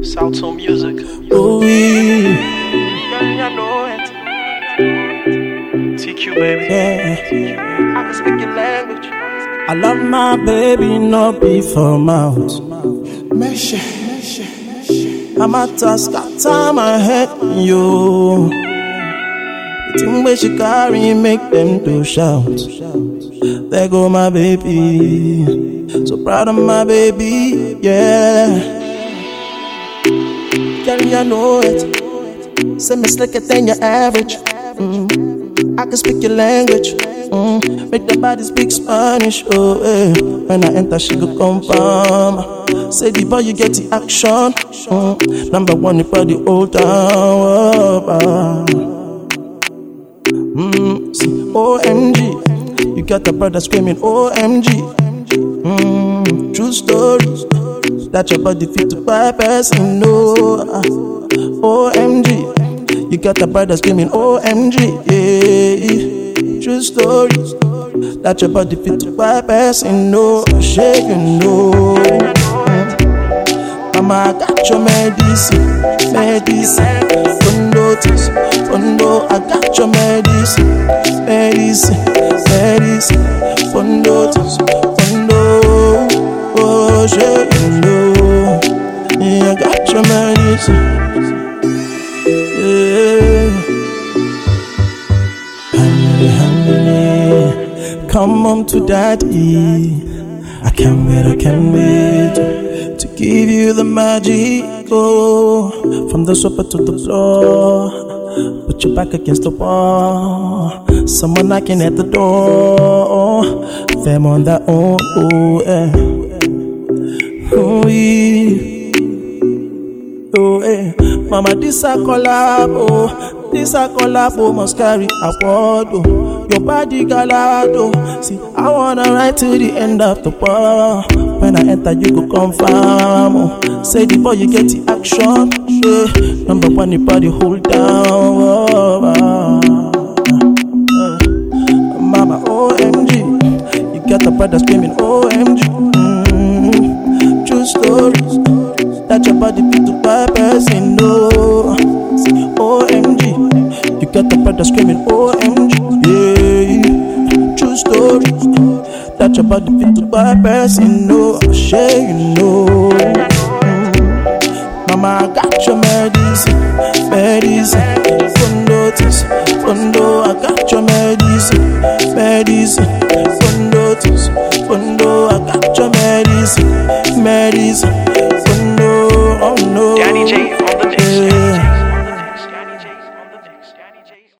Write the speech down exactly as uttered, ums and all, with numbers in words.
Salto Music. Oh, we, Yeah, I know it. T Q, baby. yeah. I can speak your language. I love my baby, not be for mouth. I'm a task, got time ahead, yo. The thing where she carry make them to shout. There go my baby, so proud of my baby, yeah. Girl, you know it. Say me slicker than your average. Mm. I can speak your language. Mm. Make the body speak Spanish. Oh, eh. When I enter, she go confirm. Say the boy, you get the action. Mm. Number one, you body hold down. Oh, ah. Mm. See, O M G. You got the brother screaming O M G. Mm. True story. That your body fit to bypass, you know. O M G, you got the brother screaming O M G, yeah. True story. That your body fit to bypass, you know. Shake, you know. Mama, I got your medicine, medicine. Fundo, fundo, I got your medicine, medicine, medicine. Fundo, fundo. Oh, shit, you know, yeah, I got your medicine, yeah. Honey, honey, come on to daddy. I can't wait, I can't wait to give you the magic, oh. From the sofa to the floor, put your back against the wall. Someone knocking at the door, them on their own, oh, yeah. Oh, yeah. Oh, eh. Mama, this a collab, oh. This a collab, oh, must carry a word, oh. Your body galado. See, I wanna ride to the end of the world. When I enter, you go confirm, oh. Say the boy, you get the action, yeah. Number one, your body hold down, oh, oh, oh. Uh, Mama, O M G. You got the brother screaming O M G. True stories that your body fit to bypass, you know. O M G, you got the brother screaming O M G, yeah. True stories that your body fit to bypass, you know. Share, you know. Mama, I got your medicine, medicine. Fundo, fundo, I got your medicine, medicine. Fundo, fundo, I got your medicine, medicine. Fundo, oh no. Danny J.